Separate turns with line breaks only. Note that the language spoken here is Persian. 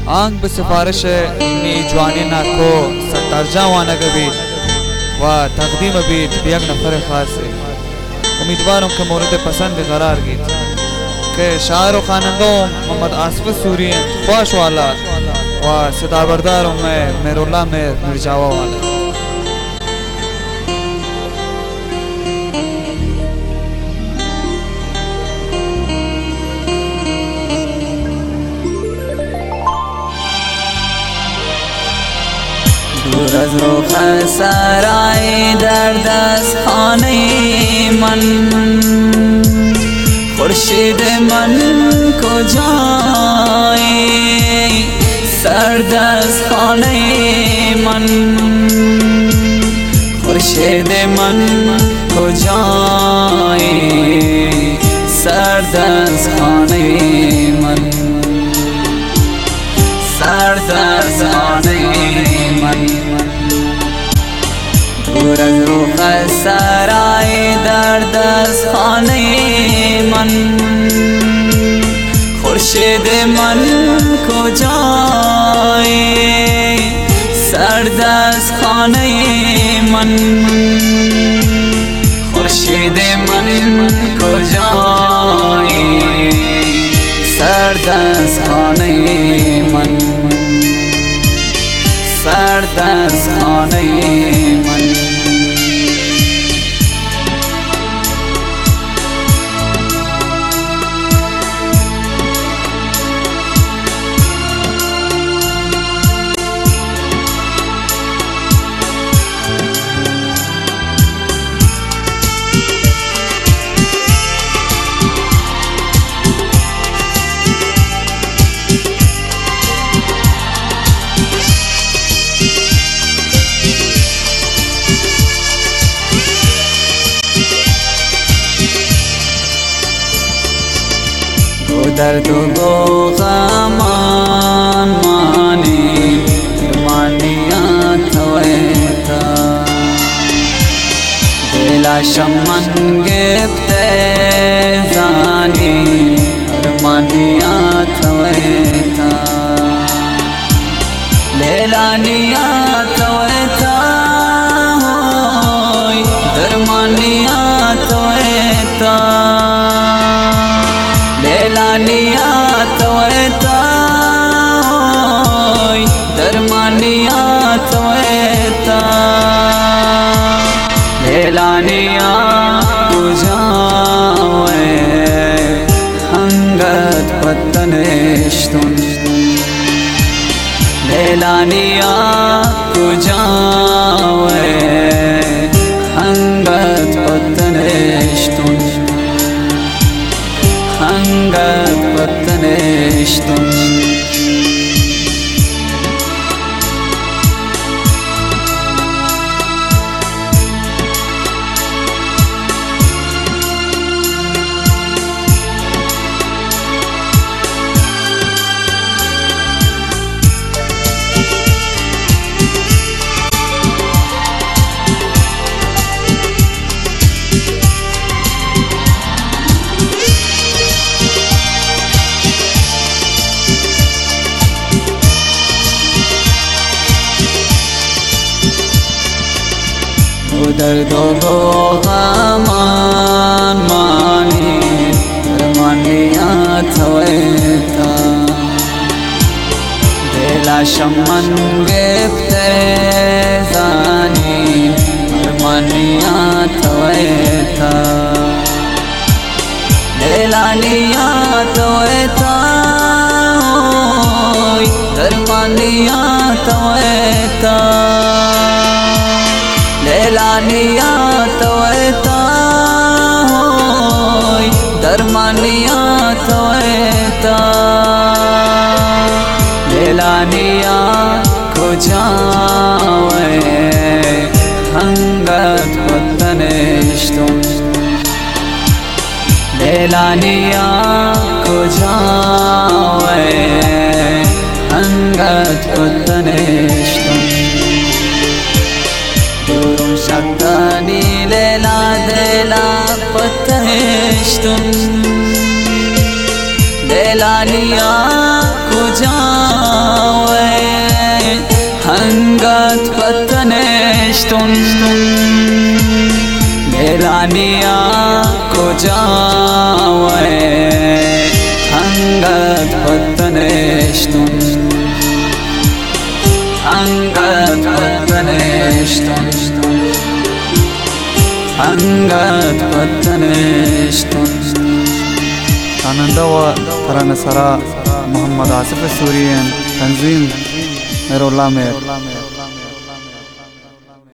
آنگ به سفارش ابن جوانی ناکو سترجم وانگه بید و تقدیم بید به یک نفر خاصه. امیدوارم که مورد پسند قرار گیرد که شاعر و خواننده محمد آصف سوری خواش والا و صدا بردار میرالله میرجاوا والا.
دور از رخ سرای در دست خانه من، خورشید من کجایی؟ سرد از خانه من، خورشید من کجایی؟ سرد از خانه من، سرد از خانه من. دور از رخ سرای در دست خانه من، خورشید من کجایی؟ سرد از خانه من، خورشید من کجایی؟ سرد از خانه من، سرد از خانه من. درد و غمان مانی درمانیات ویتا، دلاشم من گفته زانی درمانیات ویتا، لیلانیات ویتا درمانیات ویتا، لیلانیات ویتا درمانیات ویتا، لیلانیات کجاوی هنگت پتنشتون، لیلانیات کجاوی هنگت پتنشتون، هنگت پتنشتون. درد و غمان مانی درمانیات ویتا، دلاشم من گفته زانی درمانیات ویتا، لیلانیات ویتا درمانیات ویتا، لیلانیات ویتا درمانیات ویتا، لیلانیات کجاوی هنگت پتنشتون، لیلانیات کجاوی هنگت پتنشتون. دورم شدنی لیلا دیلا پتنشتون، لیلانیات کجاوی گیلانیا کجا هنگت پتنشتون هنگت پتنشتون هنگت پتنشتون
خواننده و ترانه‌سرا محمد آصف سوریان، تنظیم مهرالله مهر.